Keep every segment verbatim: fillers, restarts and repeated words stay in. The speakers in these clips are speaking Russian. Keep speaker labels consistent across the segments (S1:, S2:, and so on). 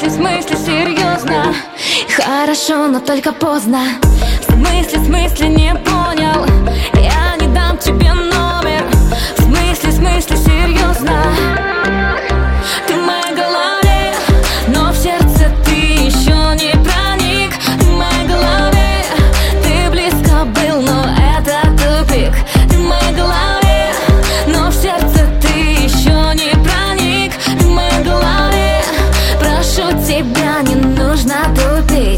S1: смысле, в смысле, серьезно. Хорошо, но только поздно. В смысле, в смысле, не понял. Я не дам тебе номер. В смысле, в смысле, серьезно. Ты в моей голове, но в сердце ты еще не проник. Ты в моей голове, ты близко был, но это тупик. Ты в моей голове, но в сердце ты еще не проник. Ты в моей голове, прошу тебя, не нужно тупить.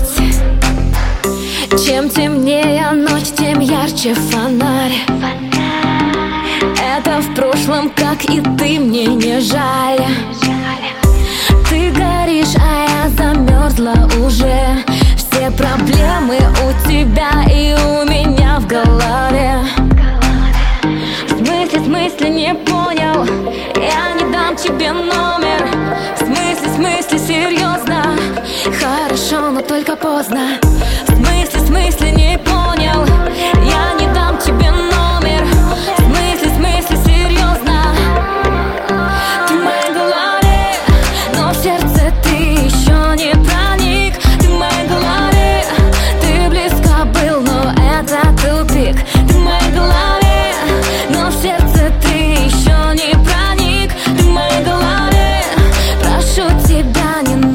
S1: Чем темнее ночь, тем ярче фонарь. Это в прошлом, как и ты, мне не жаль. Ты горишь, а я замерзла уже. Все проблемы у тебя и у меня в голове. В смысле, в смысле, не понял. Я не дам тебе номер. В смысле, в смысле, серьезно. Хорошо, но только поздно. В смысле, в смысле, не понял. Я не дам тебе номер. В смысле, в смысле, серьезно. Ты в моей голове, но в сердце ты еще не проник. Ты в моей голове, ты близко был, но это тупик. Ты в моей голове, но в сердце ты еще не проник. Ты в моей голове, прошу тебя, не